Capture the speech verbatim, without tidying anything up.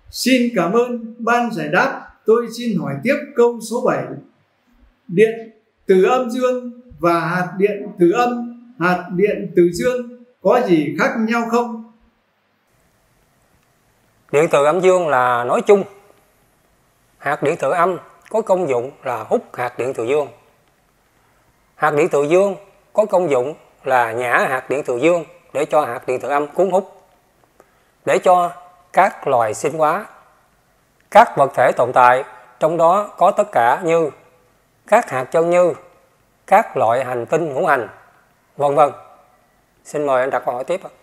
Xin cảm ơn ban giải đáp. Tôi xin hỏi tiếp câu số bảy. Điện từ âm dương và hạt điện từ âm, hạt điện từ dương có gì khác nhau không? Điện từ âm dương là nói chung. Hạt điện từ âm có công dụng là hút hạt điện từ dương. Hạt điện từ dương có công dụng là nhả hạt điện từ dương để cho hạt điện từ âm cuốn hút, để cho các loài sinh hóa, các vật thể tồn tại, trong đó có tất cả như các hạt chân như, các loại hành tinh ngũ hành, vân vân. Xin mời anh đặt câu hỏi tiếp.